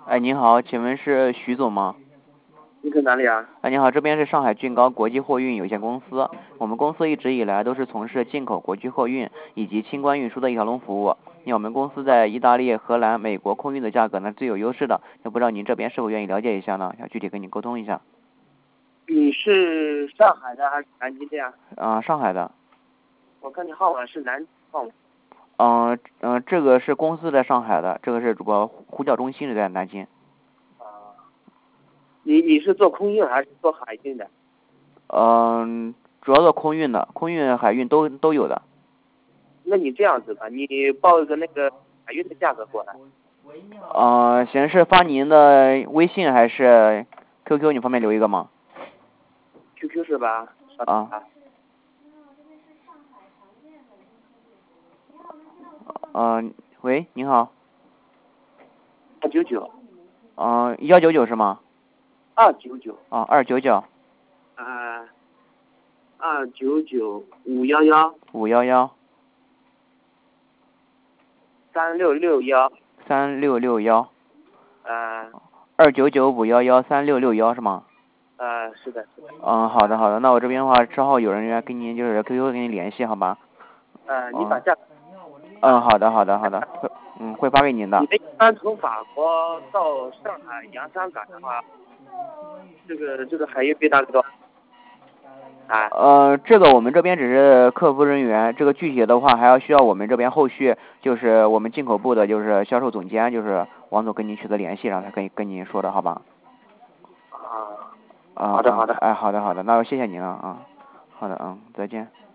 哎，您好，请问是徐总吗？ 你在哪里啊？ 哎，您好，这边是上海俊高国际货运有限公司。我们公司一直以来都是从事进口国际货运以及清关运输的一条龙服务。我们公司在意大利、荷兰、美国空运的价格呢最有优势的，也不知道您这边是否愿意了解一下呢？想具体跟您沟通一下。 你是上海的还是南京的呀？ 上海的。 我看你号码是南京号码。 这个是公司在上海的，这个是主要呼叫中心是在南京。 啊，你是做空运还是做海运的？ 主要做空运的，空运、海运都有的。 那你这样子吧，你报一个那个海运的价格过来。 行，是发您的微信还是 QQ？你方便留一个吗？ QQ 是吧？ 啊。喂，您好。 299。 199是吗？ 299。 299。 299-511。 511。 3661。 3661。 呃 299-511-3661是吗？ 是的。 好的好的，那我这边的话之后有人员跟您就是 QQ 跟您联系，好吧？ 你把价格。 好的好的好的，会发给您的。 你的一般从法国到上海洋山港的话，这个海运费大概多少？ 这个我们这边只是客服人员，这个具体的话还要需要我们这边后续就是我们进口部的就是销售总监就是王总跟您取得联系，然后他可以跟您说的，好吧？ 好的好的。 好的好的，那我谢谢您了啊。好的，再见。